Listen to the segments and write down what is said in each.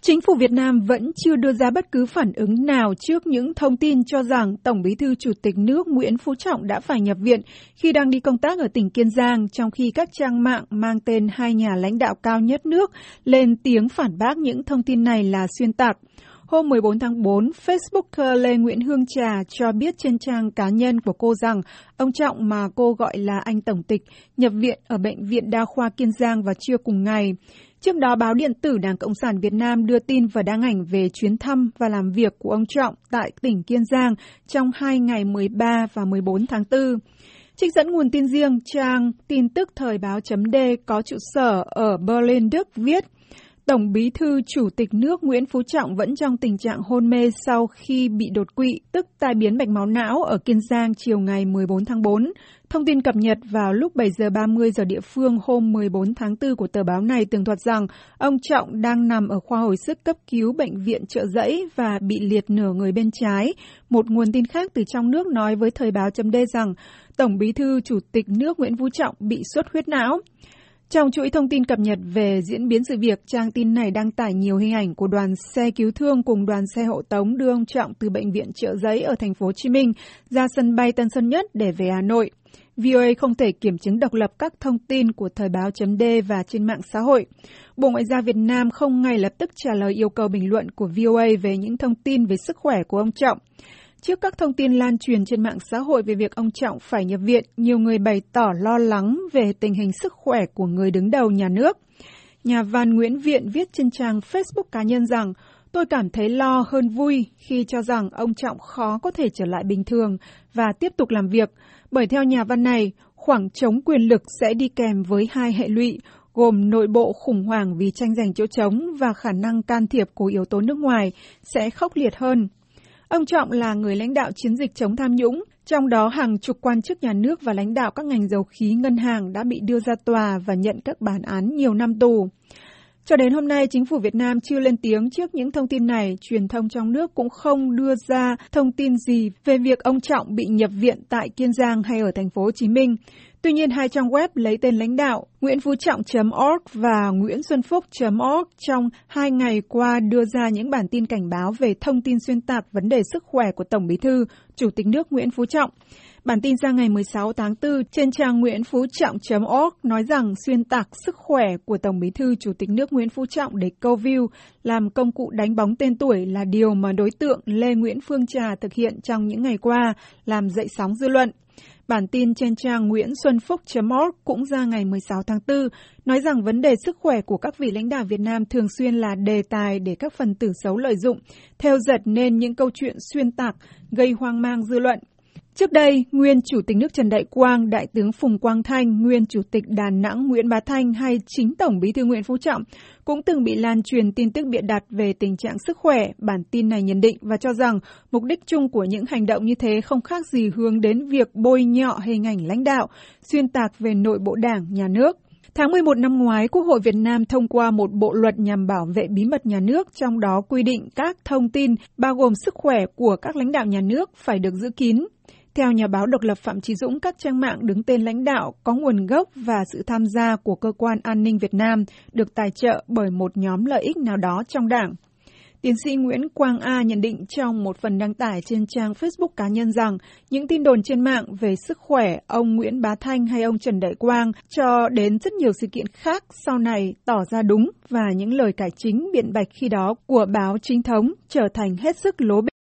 Chính phủ Việt Nam vẫn chưa đưa ra bất cứ phản ứng nào trước những thông tin cho rằng Tổng Bí thư Chủ tịch nước Nguyễn Phú Trọng đã phải nhập viện khi đang đi công tác ở tỉnh Kiên Giang, trong khi các trang mạng mang tên hai nhà lãnh đạo cao nhất nước lên tiếng phản bác những thông tin này là xuyên tạc. Hôm 14 tháng 4, Facebooker Lê Nguyễn Hương Trà cho biết trên trang cá nhân của cô rằng ông Trọng, mà cô gọi là anh Tổng Tịch, nhập viện ở Bệnh viện Đa khoa Kiên Giang vào trưa cùng ngày. Trước đó, báo điện tử Đảng Cộng sản Việt Nam đưa tin và đăng ảnh về chuyến thăm và làm việc của ông Trọng tại tỉnh Kiên Giang trong 2 ngày 13 và 14 tháng 4. Trích dẫn nguồn tin riêng, trang tin tức thời báo.d có trụ sở ở Berlin, Đức viết, Tổng Bí thư Chủ tịch nước Nguyễn Phú Trọng vẫn trong tình trạng hôn mê sau khi bị đột quỵ, tức tai biến mạch máu não ở Kiên Giang chiều ngày 14 tháng 4. Thông tin cập nhật vào lúc 7 giờ 30 giờ địa phương hôm 14 tháng 4 của tờ báo này tường thuật rằng ông Trọng đang nằm ở khoa hồi sức cấp cứu Bệnh viện Chợ Giẫy và bị liệt nửa người bên trái. Một nguồn tin khác từ trong nước nói với thời báo.d rằng Tổng Bí thư Chủ tịch nước Nguyễn Phú Trọng bị xuất huyết não. Trong chuỗi thông tin cập nhật về diễn biến sự việc, trang tin này đăng tải nhiều hình ảnh của đoàn xe cứu thương cùng đoàn xe hộ tống đưa ông Trọng từ Bệnh viện Chợ Giẫy ở thành phố Hồ Chí Minh ra sân bay Tân Sơn Nhất để về Hà Nội. VOA không thể kiểm chứng độc lập các thông tin của thời báo.d và trên mạng xã hội. Bộ Ngoại giao Việt Nam không ngay lập tức trả lời yêu cầu bình luận của VOA về những thông tin về sức khỏe của ông Trọng. Trước các thông tin lan truyền trên mạng xã hội về việc ông Trọng phải nhập viện, nhiều người bày tỏ lo lắng về tình hình sức khỏe của người đứng đầu nhà nước. Nhà văn Nguyễn Viện viết trên trang Facebook cá nhân rằng, tôi cảm thấy lo hơn vui khi cho rằng ông Trọng khó có thể trở lại bình thường và tiếp tục làm việc, bởi theo nhà văn này, khoảng trống quyền lực sẽ đi kèm với hai hệ lụy, gồm nội bộ khủng hoảng vì tranh giành chỗ trống và khả năng can thiệp của yếu tố nước ngoài sẽ khốc liệt hơn. Ông Trọng là người lãnh đạo chiến dịch chống tham nhũng, trong đó hàng chục quan chức nhà nước và lãnh đạo các ngành dầu khí, ngân hàng đã bị đưa ra tòa và nhận các bản án nhiều năm tù. Cho đến hôm nay, chính phủ Việt Nam chưa lên tiếng trước những thông tin này, truyền thông trong nước cũng không đưa ra thông tin gì về việc ông Trọng bị nhập viện tại Kiên Giang hay ở thành phố Hồ Chí Minh. Tuy nhiên, hai trang web lấy tên lãnh đạo nguyễn-phú-trọng.org và nguyễn-xuân-phúc.org trong 2 ngày qua đưa ra những bản tin cảnh báo về thông tin xuyên tạc vấn đề sức khỏe của Tổng Bí thư, Chủ tịch nước Nguyễn Phú Trọng. Bản tin ra ngày 16 tháng 4 trên trang nguyễn-phú-trọng.org nói rằng xuyên tạc sức khỏe của Tổng Bí thư Chủ tịch nước Nguyễn Phú Trọng để câu view, làm công cụ đánh bóng tên tuổi là điều mà đối tượng Lê Nguyễn Phương Trà thực hiện trong những ngày qua, làm dậy sóng dư luận. Bản tin trên trang nguyễn-xuân-phúc.org cũng ra ngày 16 tháng 4 nói rằng vấn đề sức khỏe của các vị lãnh đạo Việt Nam thường xuyên là đề tài để các phần tử xấu lợi dụng, theo dệt nên những câu chuyện xuyên tạc, gây hoang mang dư luận. Trước đây, nguyên Chủ tịch nước Trần Đại Quang, Đại tướng Phùng Quang Thanh, nguyên Chủ tịch Đà Nẵng Nguyễn Bá Thanh hay chính Tổng Bí thư Nguyễn Phú Trọng cũng từng bị lan truyền tin tức bịa đặt về tình trạng sức khỏe. Bản tin này nhận định và cho rằng mục đích chung của những hành động như thế không khác gì hướng đến việc bôi nhọ hình ảnh lãnh đạo, xuyên tạc về nội bộ Đảng, nhà nước. Tháng 11 năm ngoái, Quốc hội Việt Nam thông qua một bộ luật nhằm bảo vệ bí mật nhà nước, trong đó quy định các thông tin bao gồm sức khỏe của các lãnh đạo nhà nước phải được giữ kín. Theo nhà báo độc lập Phạm Chí Dũng, các trang mạng đứng tên lãnh đạo có nguồn gốc và sự tham gia của Cơ quan An ninh Việt Nam được tài trợ bởi một nhóm lợi ích nào đó trong Đảng. Tiến sĩ Nguyễn Quang A nhận định trong một phần đăng tải trên trang Facebook cá nhân rằng những tin đồn trên mạng về sức khỏe ông Nguyễn Bá Thanh hay ông Trần Đại Quang cho đến rất nhiều sự kiện khác sau này tỏ ra đúng và những lời cải chính biện bạch khi đó của báo chính thống trở thành hết sức lố bịch.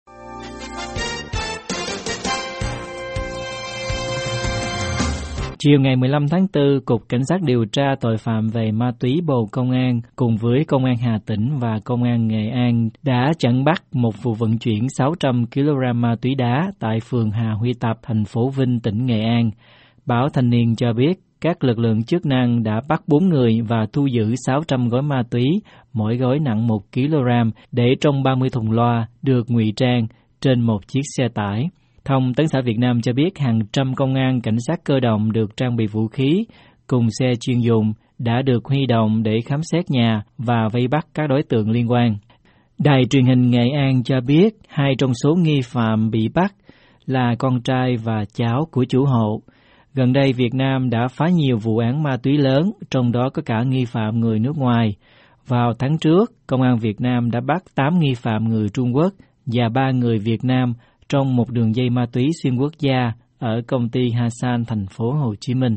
Chiều ngày 15 tháng 4, Cục Cảnh sát điều tra tội phạm về ma túy Bộ Công an cùng với Công an Hà Tĩnh và Công an Nghệ An đã chặn bắt một vụ vận chuyển 600 kg ma túy đá tại phường Hà Huy Tập, thành phố Vinh, tỉnh Nghệ An. Báo Thanh niên cho biết các lực lượng chức năng đã bắt 4 người và thu giữ 600 gói ma túy, mỗi gói nặng 1 kg, để trong 30 thùng loa được ngụy trang trên một chiếc xe tải. Thông tấn xã Việt Nam cho biết hàng trăm công an cảnh sát cơ động được trang bị vũ khí cùng xe chuyên dụng đã được huy động để khám xét nhà và vây bắt các đối tượng liên quan. Đài truyền hình Nghệ An cho biết 2 trong số nghi phạm bị bắt là con trai và cháu của chủ hộ. Gần đây Việt Nam đã phá nhiều vụ án ma túy lớn, trong đó có cả nghi phạm người nước ngoài. Vào tháng trước, Công an Việt Nam đã bắt 8 nghi phạm người Trung Quốc và 3 người Việt Nam trong một đường dây ma túy xuyên quốc gia ở công ty Hasan, thành phố Hồ Chí Minh.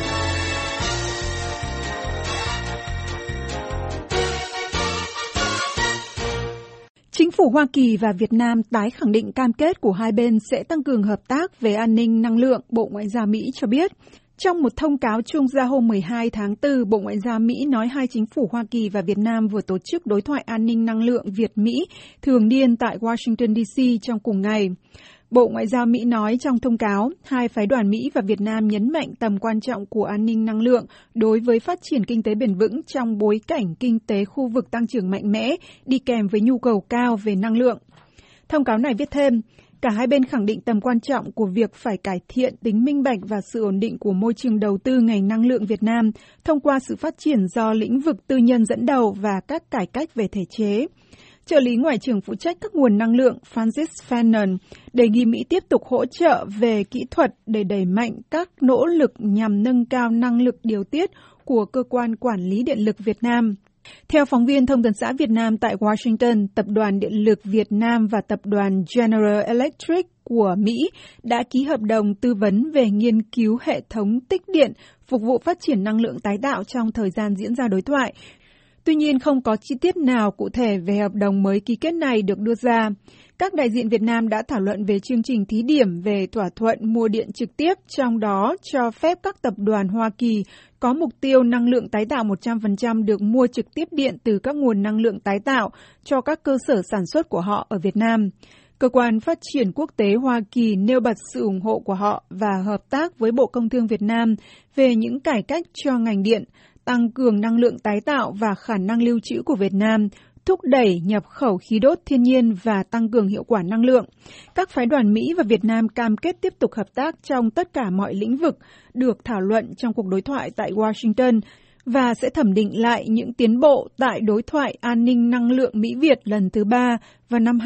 Chính phủ Hoa Kỳ và Việt Nam tái khẳng định cam kết của hai bên sẽ tăng cường hợp tác về an ninh năng lượng, Bộ Ngoại giao Mỹ cho biết. Trong một thông cáo chung ra hôm 12 tháng 4, Bộ Ngoại giao Mỹ nói hai chính phủ Hoa Kỳ và Việt Nam vừa tổ chức đối thoại an ninh năng lượng Việt-Mỹ thường niên tại Washington, D.C. trong cùng ngày. Bộ Ngoại giao Mỹ nói trong thông cáo, hai phái đoàn Mỹ và Việt Nam nhấn mạnh tầm quan trọng của an ninh năng lượng đối với phát triển kinh tế bền vững trong bối cảnh kinh tế khu vực tăng trưởng mạnh mẽ, đi kèm với nhu cầu cao về năng lượng. Thông cáo này viết thêm, cả hai bên khẳng định tầm quan trọng của việc phải cải thiện tính minh bạch và sự ổn định của môi trường đầu tư ngành năng lượng Việt Nam thông qua sự phát triển do lĩnh vực tư nhân dẫn đầu và các cải cách về thể chế. Trợ lý Ngoại trưởng phụ trách các nguồn năng lượng Francis Fannon đề nghị Mỹ tiếp tục hỗ trợ về kỹ thuật để đẩy mạnh các nỗ lực nhằm nâng cao năng lực điều tiết của Cơ quan Quản lý Điện lực Việt Nam. Theo phóng viên Thông tấn xã Việt Nam tại Washington, Tập đoàn Điện lực Việt Nam và Tập đoàn General Electric của Mỹ đã ký hợp đồng tư vấn về nghiên cứu hệ thống tích điện phục vụ phát triển năng lượng tái tạo trong thời gian diễn ra đối thoại. Tuy nhiên, không có chi tiết nào cụ thể về hợp đồng mới ký kết này được đưa ra. Các đại diện Việt Nam đã thảo luận về chương trình thí điểm về thỏa thuận mua điện trực tiếp, trong đó cho phép các tập đoàn Hoa Kỳ có mục tiêu năng lượng tái tạo 100% được mua trực tiếp điện từ các nguồn năng lượng tái tạo cho các cơ sở sản xuất của họ ở Việt Nam. Cơ quan Phát triển Quốc tế Hoa Kỳ nêu bật sự ủng hộ của họ và hợp tác với Bộ Công Thương Việt Nam về những cải cách cho ngành điện, tăng cường năng lượng tái tạo và khả năng lưu trữ của Việt Nam, thúc đẩy nhập khẩu khí đốt thiên nhiên và tăng cường hiệu quả năng lượng. Các phái đoàn Mỹ và Việt Nam cam kết tiếp tục hợp tác trong tất cả mọi lĩnh vực được thảo luận trong cuộc đối thoại tại Washington và sẽ thẩm định lại những tiến bộ tại đối thoại an ninh năng lượng Mỹ-Việt lần thứ 3 vào năm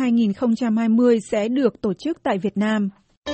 2020 sẽ được tổ chức tại Việt Nam.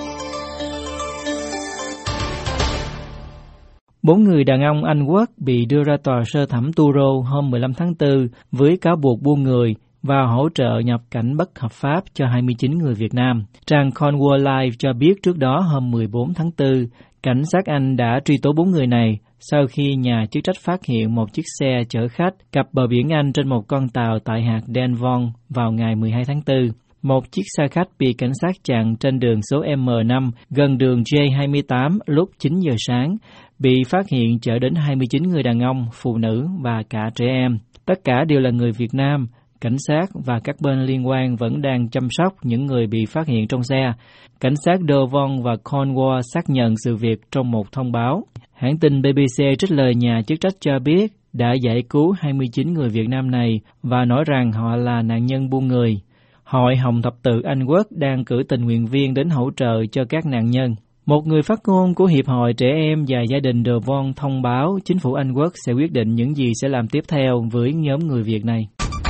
4 người đàn ông Anh Quốc bị đưa ra tòa sơ thẩm Truro hôm 15 tháng 4 với cáo buộc buôn người và hỗ trợ nhập cảnh bất hợp pháp cho 29 người Việt Nam. Trang Cornwall Live cho biết trước đó hôm 14 tháng 4, cảnh sát Anh đã truy tố 4 người này sau khi nhà chức trách phát hiện một chiếc xe chở khách cập bờ biển Anh trên một con tàu tại hạt Devon vào ngày 12 tháng 4. Một chiếc xe khách bị cảnh sát chặn trên đường số M5 gần đường J28 lúc 9 giờ sáng, bị phát hiện chở đến 29 người đàn ông, phụ nữ và cả trẻ em. Tất cả đều là người Việt Nam. Cảnh sát và các bên liên quan vẫn đang chăm sóc những người bị phát hiện trong xe. Cảnh sát Devon và Cornwall xác nhận sự việc trong một thông báo. Hãng tin BBC trích lời nhà chức trách cho biết đã giải cứu 29 người Việt Nam này và nói rằng họ là nạn nhân buôn người. Hội Hồng Thập tự Anh Quốc đang cử tình nguyện viên đến hỗ trợ cho các nạn nhân. Một người phát ngôn của Hiệp hội Trẻ Em và Gia đình Devon thông báo chính phủ Anh Quốc sẽ quyết định những gì sẽ làm tiếp theo với nhóm người Việt này.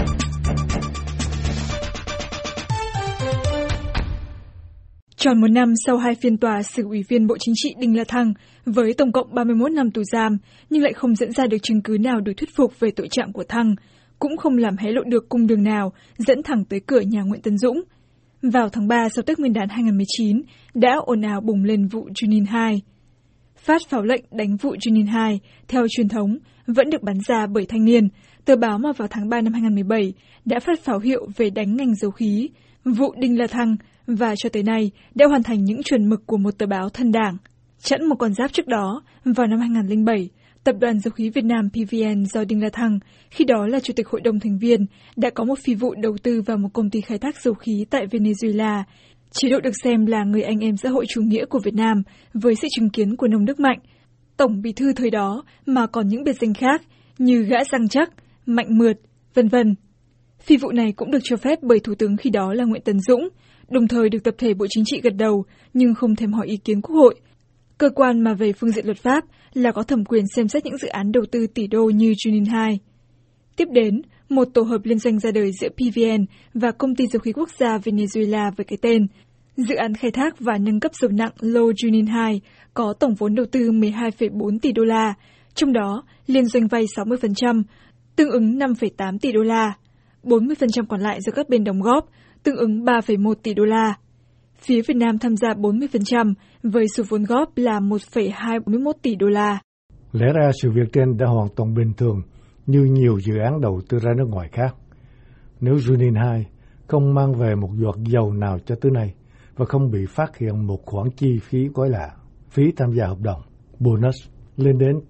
Tròn 1 năm sau 2 phiên tòa xử Ủy viên Bộ Chính trị Đinh La Thăng với tổng cộng 31 năm tù giam, nhưng lại không dẫn ra được chứng cứ nào đủ thuyết phục về tội trạng của Thăng, cũng không làm hé lộ được cung đường nào dẫn thẳng tới cửa nhà Nguyễn Tấn Dũng. Vào tháng 3 sau Tết Nguyên đán 2019, đã ồn ào bùng lên vụ Junin 2. Phát pháo lệnh đánh vụ Junin 2, theo truyền thống, vẫn được bắn ra bởi Thanh Niên, tờ báo mà vào tháng 3 năm 2017 đã phát pháo hiệu về đánh ngành dầu khí, vụ Đinh La Thăng, và cho tới nay đã hoàn thành những chuẩn mực của một tờ báo thân đảng. Chẵn một con giáp trước đó, vào năm 2007, Tập đoàn Dầu khí Việt Nam PVN do Đinh La Thăng, khi đó là Chủ tịch Hội đồng thành viên, đã có một phi vụ đầu tư vào một công ty khai thác dầu khí tại Venezuela. Chế độ được xem là người anh em xã hội chủ nghĩa của Việt Nam với sự chứng kiến của nông đức Mạnh, Tổng Bí thư thời đó, mà còn những biệt danh khác như Gã Răng Chắc, Mạnh Mượt, vân vân. Phi vụ này cũng được cho phép bởi Thủ tướng khi đó là Nguyễn Tấn Dũng, đồng thời được tập thể Bộ Chính trị gật đầu nhưng không thèm hỏi ý kiến Quốc hội. Cơ quan mà về phương diện luật pháp là có thẩm quyền xem xét những dự án đầu tư tỷ đô như Junin 2. Tiếp đến, một tổ hợp liên doanh ra đời giữa PVN và Công ty Dầu khí Quốc gia Venezuela với cái tên Dự án khai thác và nâng cấp dầu nặng lô Junin 2 có tổng vốn đầu tư 12,4 tỷ đô la, trong đó liên doanh vay 60%, tương ứng 5,8 tỷ đô la. 40% còn lại do các bên đóng góp, tương ứng 3,1 tỷ đô la. Phía Việt Nam tham gia 40% với số vốn góp là 1,241 tỷ đô la. Lẽ ra sự việc trên đã hoàn toàn bình thường như nhiều dự án đầu tư ra nước ngoài khác. Nếu Junin 2 không mang về một giọt dầu nào cho tới nay và không bị phát hiện một khoản chi phí quái lạ, phí tham gia hợp đồng, bonus lên đến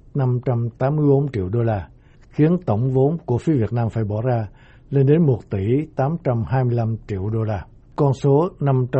584 triệu đô la, khiến tổng vốn của phía Việt Nam phải bỏ ra lên đến 1 tỷ 825 triệu đô la. Con số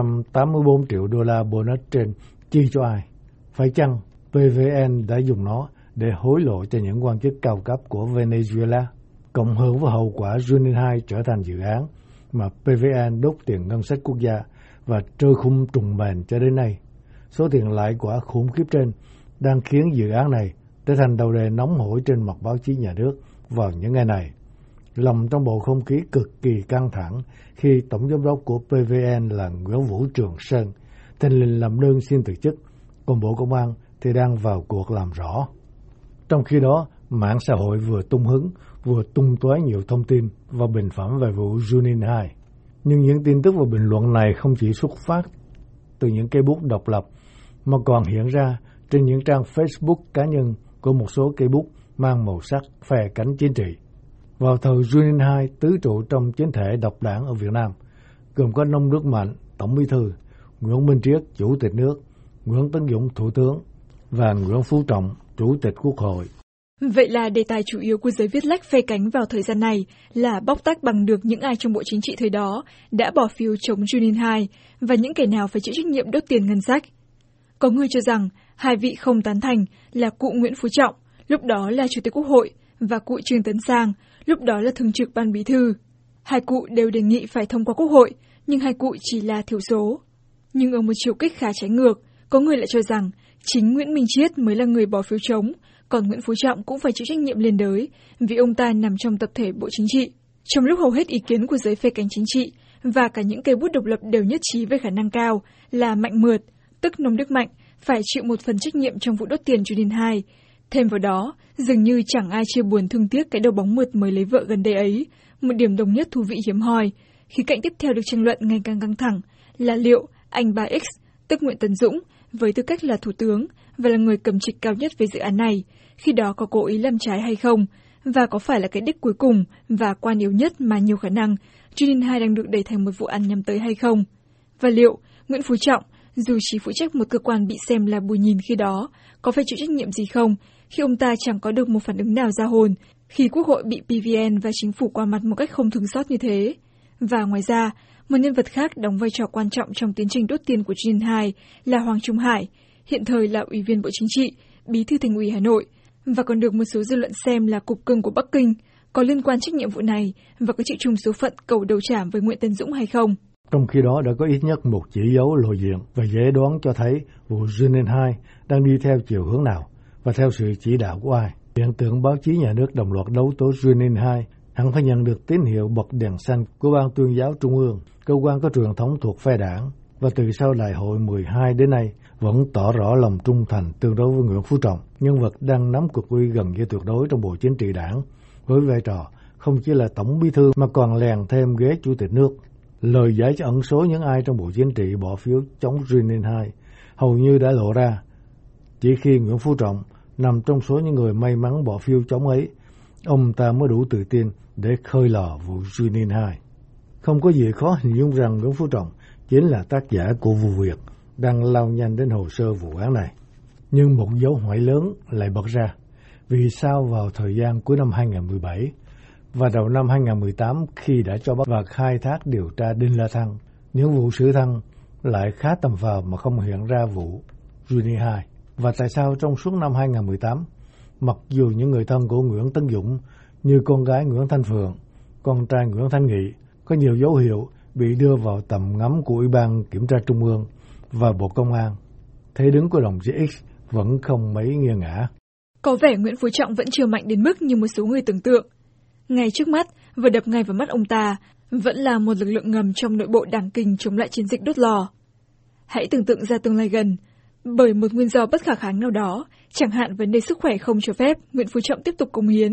584 triệu đô la bonus trên chi cho ai? Phải chăng PVN đã dùng nó để hối lộ cho những quan chức cao cấp của Venezuela? Cộng hưởng với hậu quả Junin 2 trở thành dự án mà PVN đốt tiền ngân sách quốc gia và trơ khung trùng bền cho đến nay. Số tiền lãi quả khủng khiếp trên đang khiến dự án này trở thành đầu đề nóng hổi trên mặt báo chí nhà nước vào những ngày này. Lòng trong bầu không khí cực kỳ căng thẳng khi tổng giám đốc của PVN là Nguyễn Vũ Trường Sơn thình lình làm đơn xin từ chức, còn Bộ Công an thì đang vào cuộc làm rõ. Trong khi đó, mạng xã hội vừa tung hứng, vừa tung tóe nhiều thông tin và bình phẩm về vụ Junin 2. Nhưng những tin tức và bình luận này không chỉ xuất phát từ những cây bút độc lập, mà còn hiện ra trên những trang Facebook cá nhân của một số cây bút mang màu sắc phe cánh chính trị. Vào thời Junin 2 tứ trụ trong chính thể độc đảng ở Việt Nam, gồm có Nông Đức Mạnh, Tổng Bí thư, Nguyễn Minh Triết, Chủ tịch nước, Nguyễn Tấn Dũng, Thủ tướng và Nguyễn Phú Trọng, Chủ tịch Quốc hội. Vậy là đề tài chủ yếu của giới viết lách phe cánh vào thời gian này là bóc tách bằng được những ai trong Bộ Chính trị thời đó đã bỏ phiếu chống Junin 2 và những kẻ nào phải chịu trách nhiệm đốt tiền ngân sách. Có người cho rằng hai vị không tán thành là cụ Nguyễn Phú Trọng, lúc đó là Chủ tịch Quốc hội, và cụ Trương Tấn Sang, lúc đó là Thường trực Ban Bí thư. Hai cụ đều đề nghị phải thông qua Quốc hội, nhưng hai cụ chỉ là thiểu số. Nhưng ở một chiều kích khá trái ngược, có người lại cho rằng chính Nguyễn Minh Triết mới là người bỏ phiếu chống, còn Nguyễn Phú Trọng cũng phải chịu trách nhiệm liên đới vì ông ta nằm trong tập thể Bộ Chính trị. Trong lúc hầu hết ý kiến của giới phe cánh chính trị và cả những cây bút độc lập đều nhất trí về khả năng cao là Mạnh Mượt, tức Nông Đức Mạnh, phải chịu một phần trách nhiệm trong vụ đốt tiền Junin 2. Thêm vào đó, dường như chẳng ai chia buồn thương tiếc cái đầu bóng mượt mới lấy vợ gần đây ấy, một điểm đồng nhất thú vị hiếm hoi. Khía cạnh tiếp theo được tranh luận ngày càng căng thẳng là liệu anh 3X, tức Nguyễn Tấn Dũng, với tư cách là thủ tướng và là người cầm trịch cao nhất về dự án này, khi đó có cố ý làm trái hay không, và có phải là cái đích cuối cùng và quan yếu nhất mà nhiều khả năng Junin 2 đang được đẩy thành một vụ án nhắm tới hay không. Và liệu Nguyễn Phú Trọng, dù chỉ phụ trách một cơ quan bị xem là bù nhìn khi đó, có phải chịu trách nhiệm gì không khi ông ta chẳng có được một phản ứng nào ra hồn khi Quốc hội bị PVN và chính phủ qua mặt một cách không thương xót như thế. Và ngoài ra, một nhân vật khác đóng vai trò quan trọng trong tiến trình đốt tiền của Junin 2 là Hoàng Trung Hải, hiện thời là Ủy viên Bộ Chính trị, Bí thư Thành ủy Hà Nội, và còn được một số dư luận xem là cục cưng của Bắc Kinh, có liên quan trách nhiệm vụ này và có chịu chung số phận cầu đầu trảm với Nguyễn Tấn Dũng hay không. Trong khi đó đã có ít nhất một chỉ dấu lộ diện và dễ đoán cho thấy vụ Junin 2 đang đi theo chiều hướng nào và theo sự chỉ đạo của ai. Hiện tượng báo chí nhà nước đồng loạt đấu tố Junin 2 hẳn phải nhận được tín hiệu bật đèn xanh của Ban Tuyên giáo Trung ương, cơ quan có truyền thống thuộc phe đảng, và từ sau Đại hội 12 đến nay vẫn tỏ rõ lòng trung thành tương đối với Nguyễn Phú Trọng, nhân vật đang nắm cục uy gần như tuyệt đối trong Bộ Chính trị Đảng, với vai trò không chỉ là Tổng Bí thư mà còn lèn thêm ghế Chủ tịch nước. Lời giải cho ẩn số những ai trong Bộ Chính trị bỏ phiếu chống Junin 2 hầu như đã lộ ra. Chỉ khi Nguyễn Phú Trọng nằm trong số những người may mắn bỏ phiếu chống ấy, ông ta mới đủ tự tin để khơi lò vụ Junin 2. Không có gì khó hình dung rằng Nguyễn Phú Trọng chính là tác giả của vụ việc đang lao nhanh đến hồ sơ vụ án này. Nhưng một dấu hỏi lớn lại bật ra. Vì sao vào thời gian cuối năm 2017 và đầu năm 2018 khi đã cho bắt và khai thác điều tra Đinh La Thăng, những vụ xử Thăng lại khá tầm vào mà không hiện ra vụ Junin 2? Và tại sao trong suốt năm 2018, mặc dù những người thân của Nguyễn Tấn Dũng như con gái Nguyễn Thanh Phượng, con trai Nguyễn Thanh Nghị có nhiều dấu hiệu bị đưa vào tầm ngắm của Ủy ban Kiểm tra Trung ương và Bộ Công an, thế đứng của đồng chí X vẫn không mấy nghiêng ngả. Có vẻ Nguyễn Phú Trọng vẫn chưa mạnh đến mức như một số người tưởng tượng. Ngay trước mắt, vừa đập ngay vào mắt ông ta, vẫn là một lực lượng ngầm trong nội bộ Đảng Kinh chống lại chiến dịch đốt lò. Hãy tưởng tượng ra tương lai gần, bởi một nguyên do bất khả kháng nào đó, chẳng hạn vấn đề sức khỏe không cho phép Nguyễn Phú Trọng tiếp tục cống hiến,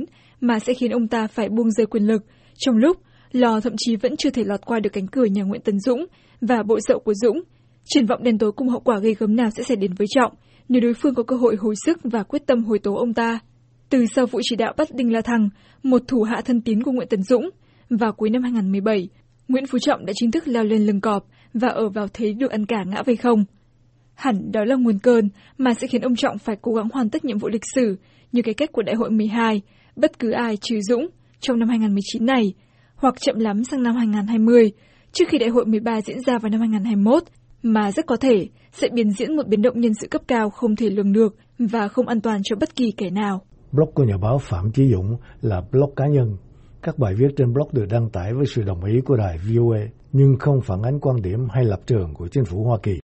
mà sẽ khiến ông ta phải buông rơi quyền lực, trong lúc Lo thậm chí vẫn chưa thể lọt qua được cánh cửa nhà Nguyễn Tấn Dũng và bộ rậu của Dũng. Triển vọng đen tối cùng hậu quả ghê gớm nào sẽ xảy đến với Trọng nếu đối phương có cơ hội hồi sức và quyết tâm hồi tố ông ta. Từ sau vụ chỉ đạo bắt Đinh La Thăng, một thủ hạ thân tín của Nguyễn Tấn Dũng, vào cuối năm 2017, Nguyễn Phú Trọng đã chính thức leo lên lưng cọp và ở vào thế được ăn cả ngã về không. Hẳn đó là nguồn cơn mà sẽ khiến ông Trọng phải cố gắng hoàn tất nhiệm vụ lịch sử như cái cách của Đại hội 12, bất cứ ai trừ Dũng trong năm 2019 này, hoặc chậm lắm sang năm 2020, trước khi Đại hội 13 diễn ra vào năm 2021, mà rất có thể sẽ biến diễn một biến động nhân sự cấp cao không thể lường được và không an toàn cho bất kỳ kẻ nào. Blog của nhà báo Phạm Chí Dũng là blog cá nhân. Các bài viết trên blog được đăng tải với sự đồng ý của đài VOA, nhưng không phản ánh quan điểm hay lập trường của chính phủ Hoa Kỳ.